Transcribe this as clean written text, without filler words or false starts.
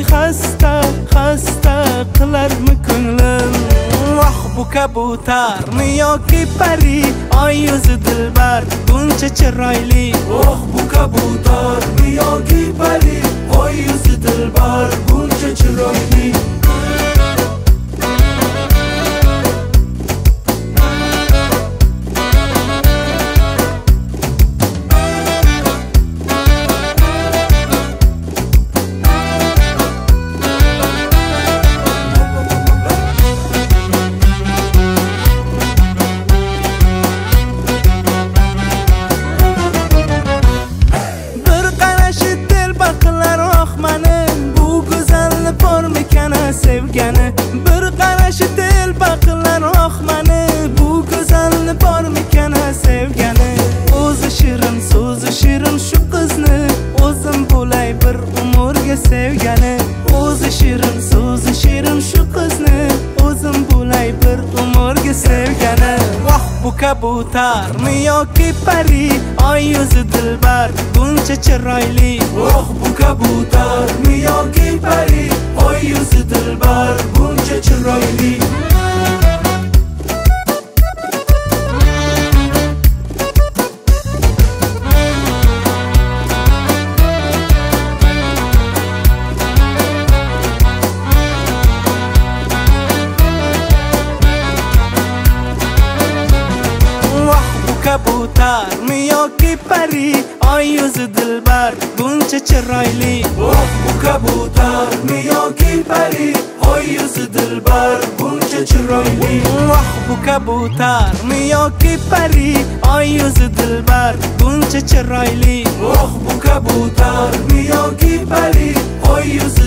xasta xasta qilarmi ko'nglim? Voh bu kabutarmi yoki pari, oy yuzi dilbar buncha chiroyli. Oh bu kabutarmi yoki pari, oy yuzi dilbar buncha chiroyli. Sevgani bir qarashi telba qilar oh mani, bu go'zalni bormikan sevgani. O'zi shirin so'zi shirin shu qizni, o'zim bo'lay bir umrga sevgani. O'zi shirin so'zi shirin shu qizni, o'zim bo'lay bir umrga sevgani. Voh bu kabutarmi yoki pari, oy yuzi dilbar buncha chiroyli. Oh bu kabutarmi yoki pari, oy yuzi dilbar buncha chiroyli. Kabutarmi yoki pari, oy yuzi dilbar buncha chiroyli. Oh bu kabutarmi yoki pari, oy yuzi dilbar buncha chiroyli. Oh bu kabutarmi yoki pari, oy yuzi dilbar buncha chiroyli. Oh bu kabutarmi yoki pari, oy yuzi